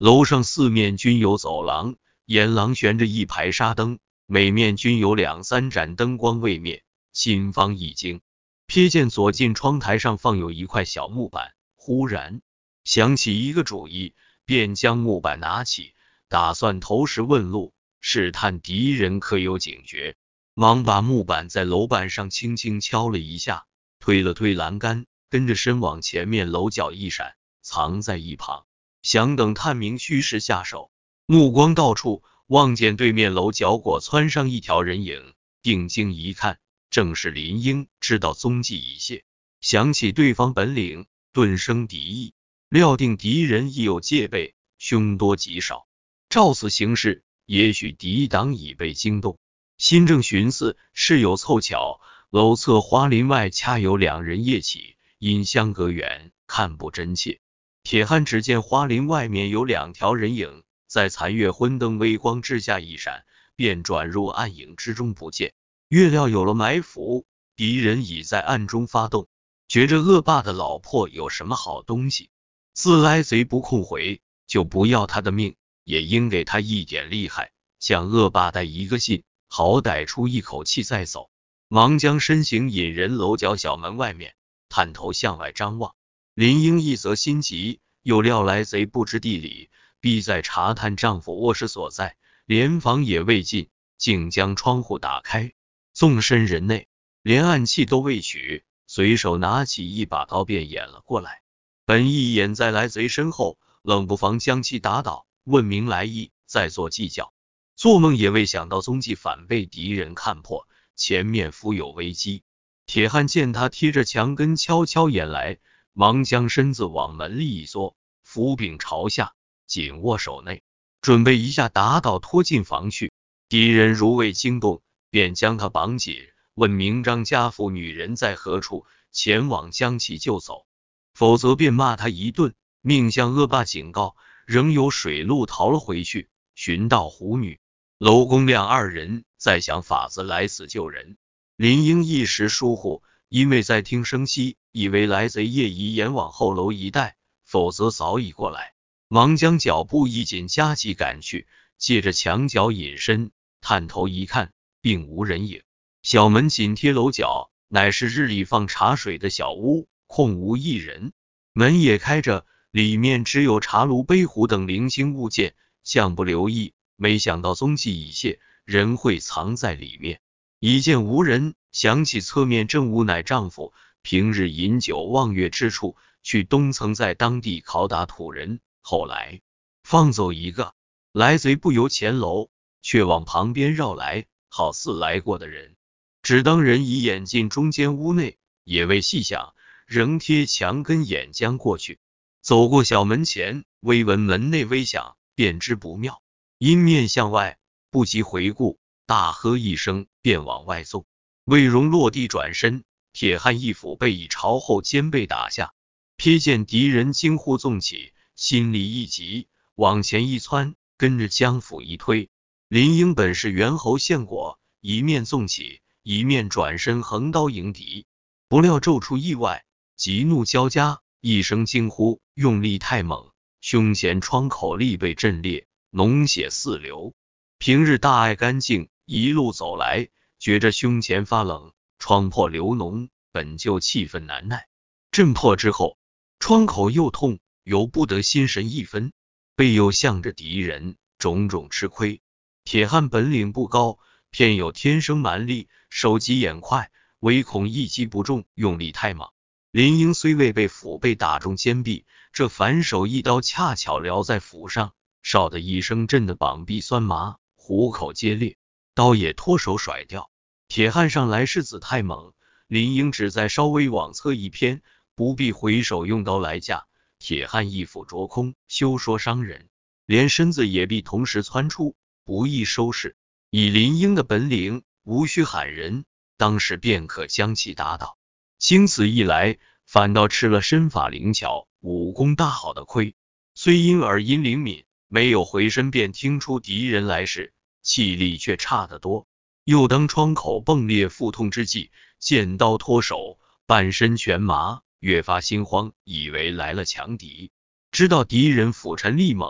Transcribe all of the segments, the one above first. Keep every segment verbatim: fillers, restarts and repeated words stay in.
楼上四面均有走廊，沿廊悬着一排纱灯，每面均有两三盏灯光未灭，心方一惊。瞥见左近窗台上放有一块小木板，忽然想起一个主意，便将木板拿起，打算投石问路，试探敌人可有警觉。忙把木板在楼板上轻轻敲了一下，推了推栏杆，跟着身往前面楼角一闪，藏在一旁，想等探明虚实下手。目光到处，望见对面楼角果窜上一条人影，定睛一看，正是林英，知道踪迹已泄，想起对方本领，顿生敌意，料定敌人亦有戒备，凶多吉少，照此行事，也许敌党已被惊动。心正寻思，事有凑巧，楼侧花林外恰有两人夜起，因相隔远，看不真切。铁汉只见花林外面有两条人影，在残月昏灯微光之下一闪，便转入暗影之中不见。月料有了埋伏，敌人已在暗中发动，觉着恶霸的老婆有什么好东西，自来贼不控回，就不要他的命，也应给他一点厉害，向恶霸带一个信，好歹出一口气再走。忙将身形引人楼角小门外面，探头向外张望。林英一则心急，又料来贼不知地理，必在查探丈夫卧室所在，连房也未进，竟将窗户打开，纵身人内，连暗器都未取，随手拿起一把刀便演了过来。本意掩在来贼身后，冷不防将其打倒，问明来意，再做计较。做梦也未想到踪迹反被敌人看破，前面伏有危机。铁汉见他贴着墙根悄悄演来，忙将身子往门里一缩，斧柄朝下，紧握手内，准备一下打倒拖进房去。敌人如未惊动，便将他绑紧，问明张家父女人在何处，前往将其救走，否则便骂他一顿，命向恶霸警告，仍有水路逃了回去，寻到虎女、娄公亮二人，再想法子来此救人。林英一时疏忽，因为在听声息，以为来贼夜已延往后楼一带，否则早已过来，忙将脚步一紧，加急赶去，借着墙角隐身，探头一看，并无人影。小门紧贴楼角，乃是日里放茶水的小屋，空无一人，门也开着，里面只有茶炉、杯壶等零星物件，向不留意，没想到踪迹已泄，人会藏在里面。一见无人，想起侧面正午乃丈夫平日饮酒望月之处，去东曾在当地拷打土人，后来放走一个，来贼不由前楼，却往旁边绕来，好似来过的人。只当人已眼进中间屋内，也未细想，仍贴墙根眼将过去。走过小门前，微闻门内微响，便知不妙，因面向外，不及回顾，大喝一声，便往外纵。未容落地转身，铁汉一斧背已朝后肩背打下。瞥见敌人惊呼纵起，心里一急，往前一窜，跟着将斧一推。林英本是猿猴现果，一面纵起，一面转身横刀迎敌，不料骤出意外，急怒交加，一声惊呼，用力太猛，胸前窗口立被震裂，脓血四流。平日大爱干净，一路走来，觉着胸前发冷，窗破流脓，本就气愤难耐，震破之后，窗口又痛，由不得心神一分，背又向着敌人，种种吃亏。铁汉本领不高，偏有天生蛮力，手疾眼快，唯恐一击不中，用力太猛。林英虽未被斧背打中肩臂，这反手一刀恰巧撩在斧上，唰的一声震得膀臂酸麻，虎口皆裂，刀也脱手甩掉。铁汉上来势子太猛，林英只在稍微往侧一偏，不必回手用刀来架，铁汉一斧着空，休说伤人，连身子也必同时窜出，不易收拾。以林英的本领，无需喊人，当时便可将其打倒。经此一来，反倒吃了身法灵巧、武功大好的亏。虽因耳音灵敏，没有回身便听出敌人来势，气力却差得多。又当窗口迸裂腹痛之际，见刀脱手，半身全麻，越发心慌，以为来了强敌。知道敌人斧沉力猛，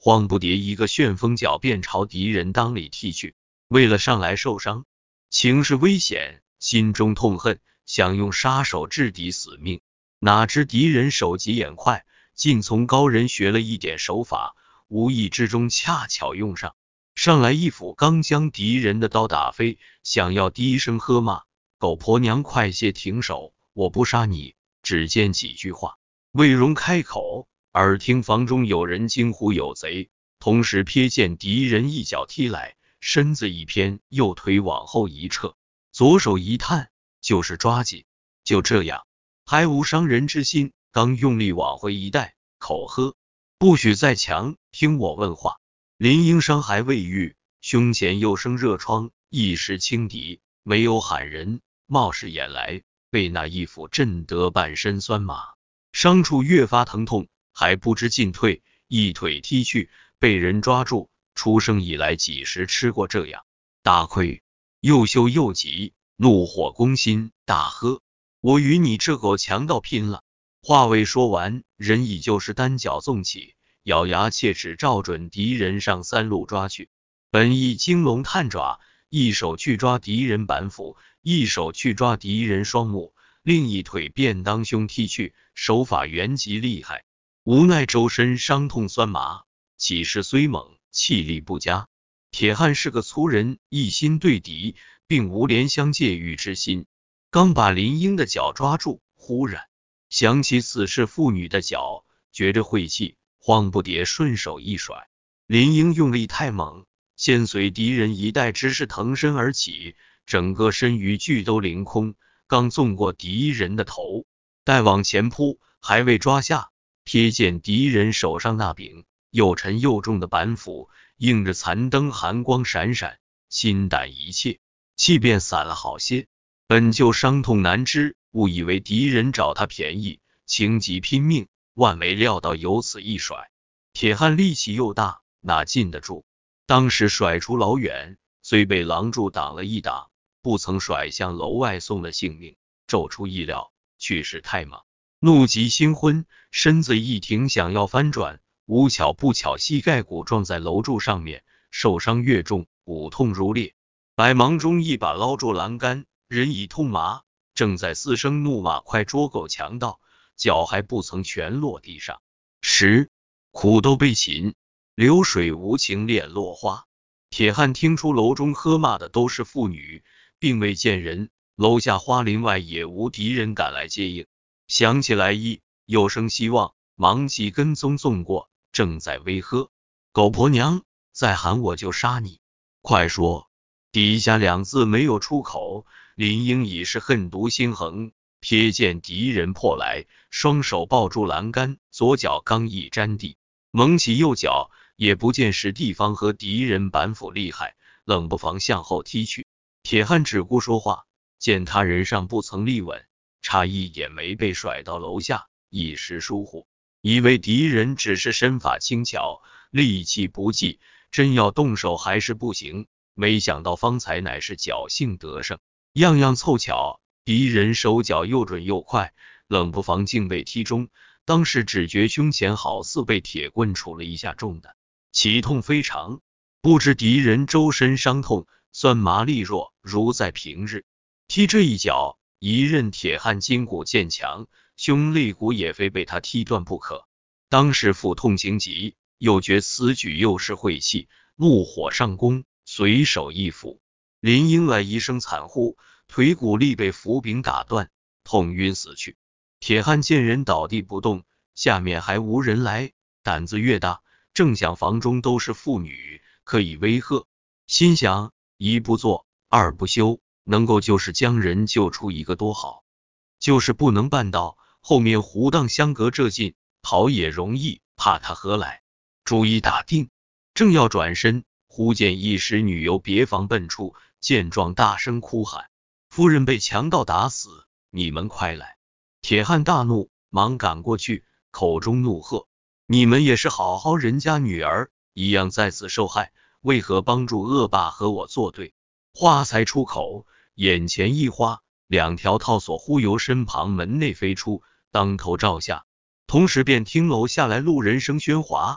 慌不迭一个旋风脚便朝敌人裆里踢去。为了上来受伤，情势危险，心中痛恨，想用杀手制敌死命。哪知敌人手疾眼快，竟从高人学了一点手法，无意之中恰巧用上，上来一斧刚将敌人的刀打飞，想要低声喝骂：狗婆娘快些停手，我不杀你。只见几句话未容开口，耳听房中有人惊呼有贼，同时瞥见敌人一脚踢来，身子一偏，右腿往后一撤，左手一探，就是抓紧。就这样，还无伤人之心，刚用力往回一带，口喝：不许再强，听我问话。林英伤还未愈，胸前又生热疮，一时轻敌，没有喊人，冒视眼来，被那一斧震得半身酸麻，伤处越发疼痛，还不知进退，一腿踢去，被人抓住。出生以来几时吃过这样大亏，又羞又急，怒火攻心，大喝：我与你这狗强盗拼了！话未说完，人已就是单脚纵起，咬牙切齿照准敌人上三路抓去。本意金龙探爪，一手去抓敌人板斧，一手去抓敌人双目，另一腿便当胸踢去，手法原极厉害。无奈周身伤痛酸麻，起势虽猛，气力不佳。铁汉是个粗人，一心对敌，并无怜香戒欲之心。刚把林英的脚抓住，忽然想起此事妇女的脚，觉着晦气，慌不迭顺手一甩。林英用力太猛，先随敌人一带之势腾身而起，整个身与俱都凌空，刚纵过敌人的头，待往前扑，还未抓下，瞥见敌人手上那柄又沉又重的板斧，映着残灯寒光闪闪，心胆一怯，气便散了好些。本就伤痛难支，误以为敌人找他便宜，情急拼命，万没料到有此一甩。铁汉力气又大，哪禁得住？当时甩出老远，虽被狼柱挡了一挡，不曾甩向楼外送了性命。骤出意料，去势太猛，怒急心昏，身子一停，想要翻转，无巧不巧膝盖骨撞在楼柱上面，受伤越重，骨痛如裂。百忙中一把捞住栏杆，人已痛麻，正在嘶声怒骂快捉狗强盗，脚还不曾全落地上时，苦豆被擒，流水无情恋落花。铁汉听出楼中喝骂的都是妇女，并未见人，楼下花林外也无敌人赶来接应。想起来意，又生希望，忙急跟踪纵过，正在威吓：狗婆娘，再喊我就杀你！快说！底下两字没有出口，林英已是恨毒心横，瞥见敌人破来，双手抱住栏杆，左脚刚一沾地，猛起右脚，也不见是地方和敌人板斧厉害，冷不防向后踢去。铁汉只顾说话，见他人上不曾立稳，差一点没被甩到楼下，一时疏忽，以为敌人只是身法轻巧，力气不济，真要动手还是不行。没想到方才乃是侥幸得胜，样样凑巧，敌人手脚又准又快，冷不防竟被踢中。当时只觉胸前好似被铁棍杵了一下重的，其痛非常。不知敌人周身伤痛，酸麻力弱，如在平日。踢这一脚，一任铁汉筋骨渐强，胸肋骨也非被他踢断不可。当时腹痛情急，又觉此举又是晦气，怒火上攻，随手一斧，林英来一声惨呼，腿骨力被斧柄打断，痛晕死去。铁汉见人倒地不动，下面还无人来，胆子越大，正想房中都是妇女，可以威吓，心想一不做二不休，能够就是将人救出一个多好，就是不能办到，后面胡荡相隔这近，逃也容易，怕他何来？主意打定，正要转身，忽见一使女由别房奔出，见状大声哭喊：夫人被强盗打死，你们快来！铁汉大怒，忙赶过去，口中怒喝：你们也是好好人家女儿，一样在此受害，为何帮助恶霸和我作对？话才出口，眼前一花，两条套索忽由身旁门内飞出，当头照下，同时便听楼下来路人声喧哗，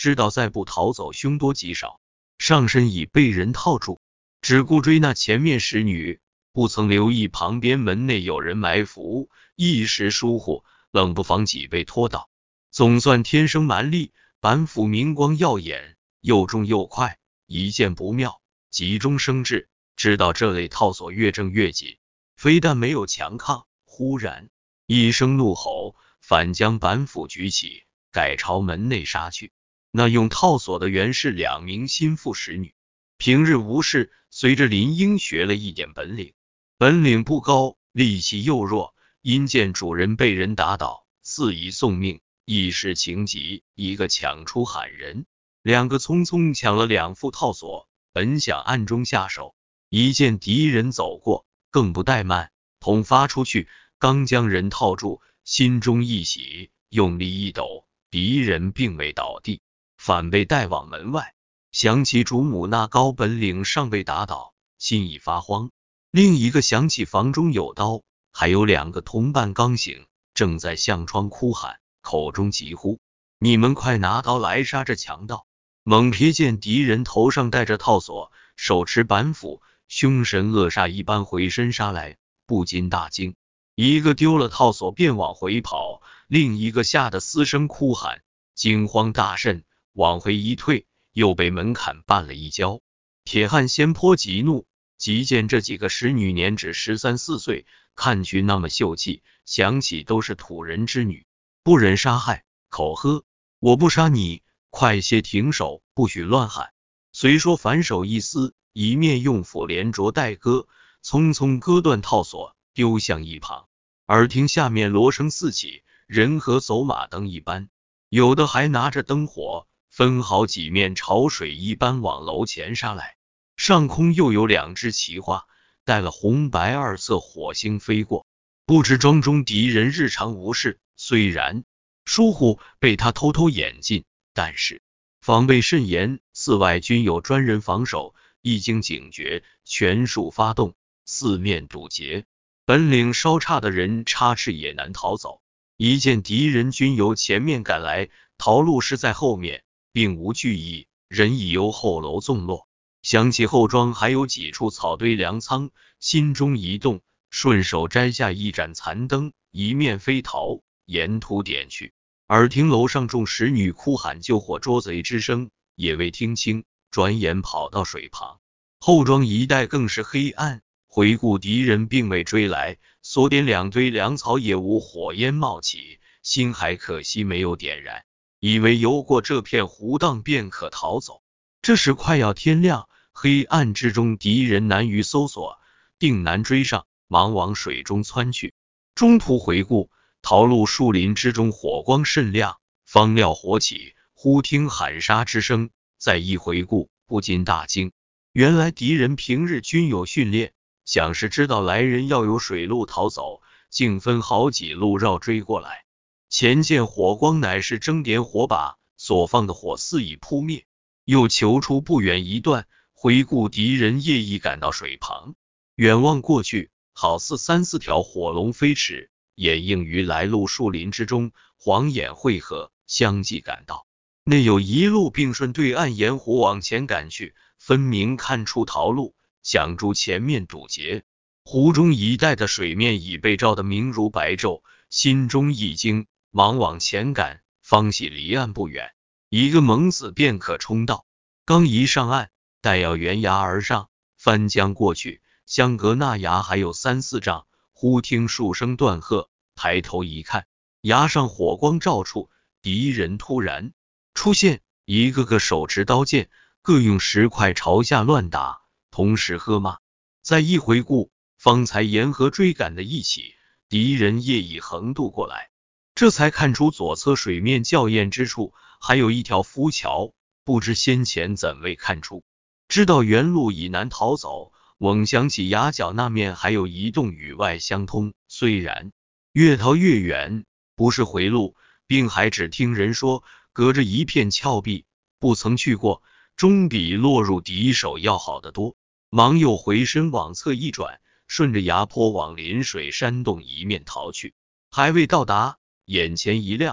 知道再不逃走凶多吉少，上身已被人套住，只顾追那前面使女，不曾留意旁边门内有人埋伏，一时疏忽，冷不防几被拖倒。总算天生蛮力，板斧明光耀眼，又重又快，一见不妙，急中生智，知道这类套索越正越紧，非但没有强抗，忽然一声怒吼，反将板斧举起，改朝门内杀去。那用套索的原是两名心腹使女，平日无事，随着林英学了一点本领，本领不高，力气又弱，因见主人被人打倒，肆意送命，一时情急，一个抢出喊人，两个匆匆抢了两副套索，本想暗中下手，一见敌人走过，更不怠慢，捅发出去，刚将人套住，心中一喜，用力一抖，敌人并未倒地，反被带往门外。想起主母那高本领尚被打倒，心已发慌。另一个想起房中有刀，还有两个同伴刚醒，正在向窗哭喊，口中急呼：你们快拿刀来杀这强盗！猛瞥见敌人头上戴着套索，手持板斧，凶神恶煞一般回身杀来，不禁大惊。一个丢了套索便往回跑，另一个吓得嘶声哭喊，惊慌大甚，往回一退，又被门槛绊了一跤。铁汉先颇急怒，即见这几个使女年只十三四岁，看去那么秀气，想起都是土人之女，不忍杀害，口喝：我不杀你，快些停手，不许乱喊。虽说反手一撕，一面用斧连着带割，匆匆割断套索，丢向一旁。耳听下面锣声四起，人和走马灯一般，有的还拿着灯火，分好几面潮水一般往楼前杀来。上空又有两只奇花，带了红白二色火星飞过，不知庄中敌人日常无事，虽然疏忽被他偷偷掩进，但是防备甚严，寺外均有专人防守，一经警觉，全数发动，四面堵截，本领稍差的人插翅也难逃走。一见敌人均由前面赶来，逃路是在后面，并无惧意，人已由后楼纵落。想起后庄还有几处草堆粮仓，心中一动，顺手摘下一盏残灯，一面飞逃，沿途点去。耳听楼上众使女哭喊救火捉贼之声，也未听清，转眼跑到水旁。后庄一带更是黑暗，回顾敌人并未追来，所点两堆粮草也无火焰冒起，心还可惜没有点燃，以为游过这片湖荡便可逃走。这时快要天亮，黑暗之中敌人难于搜索，定难追上，忙往水中窜去。中途回顾，桃路树林之中火光甚亮，方料火起，忽听喊杀之声，再一回顾，不禁大惊。原来敌人平日均有训练，想是知道来人要有水路逃走，竟分好几路绕追过来。前见火光乃是争点火把，所放的火似已扑灭，又求出不远一段，回顾敌人夜已赶到水旁，远望过去，好似三四条火龙飞驰，掩映于来路树林之中，晃眼汇合，相继赶到。内有一路并顺对岸沿湖往前赶去，分明看出逃路，想住前面堵截。湖中一带的水面已被照得明如白昼，心中一惊，忙往前赶，方系离岸不远，一个猛子便可冲到。刚一上岸，待要悬崖而上，翻江过去，相隔那崖还有三四丈，忽听数声断喝，抬头一看，崖上火光照处，敌人突然出现，一个个手持刀剑，各用石块朝下乱打，同时喝骂。再一回顾，方才沿河追赶的一起，敌人夜已横渡过来，这才看出左侧水面较艳之处还有一条浮桥，不知先前怎未看出，知道原路已难逃走，猛想起崖角那面还有一洞与外相通，虽然越逃越远，不是回路，并还只听人说隔着一片峭壁，不曾去过，终比落入敌手要好得多。忙又回身往侧一转，顺着崖坡往临水山洞一面逃去。还未到达，眼前一亮，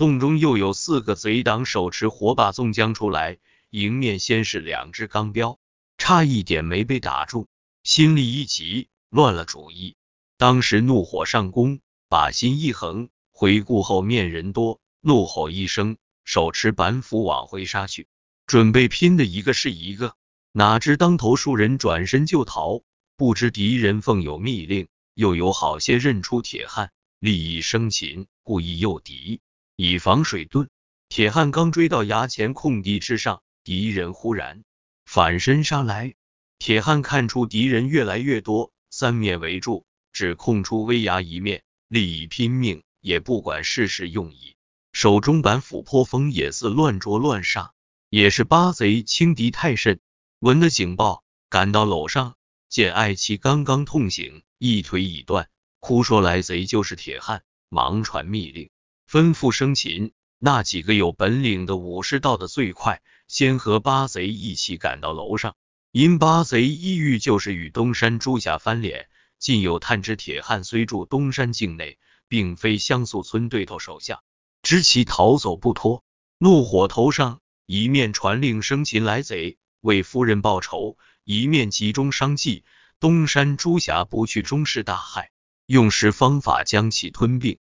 洞中又有四个贼党手持火把纵将出来，迎面先是两只钢镖，差一点没被打中，心里一急，乱了主意。当时怒火上攻，把心一横，回顾后面人多，怒吼一声，手持板斧往回杀去，准备拼的一个是一个。哪知当头数人转身就逃，不知敌人奉有密令，又有好些认出铁汉，立意生擒，故意诱敌，以防水遁。铁汉刚追到崖前空地之上，敌人忽然反身杀来。铁汉看出敌人越来越多，三面围住，只空出危崖一面，立意拼命，也不管世事用意，手中板斧颇锋也似乱捉乱杀。也是八贼轻敌太甚，闻得警报，赶到楼上，见爱妻刚刚痛醒，一腿已断，哭说来贼就是铁汉，忙传密令，吩咐生擒。那几个有本领的武士到得最快，先和八贼一起赶到楼上。因八贼一遇就是与东山朱侠翻脸，竟有探知铁汉虽住东山境内，并非香素村对头手下，知其逃走不脱，怒火头上，一面传令生擒来贼，为夫人报仇，一面集中商计，东山朱侠不去终是大害，用时方法将其吞并。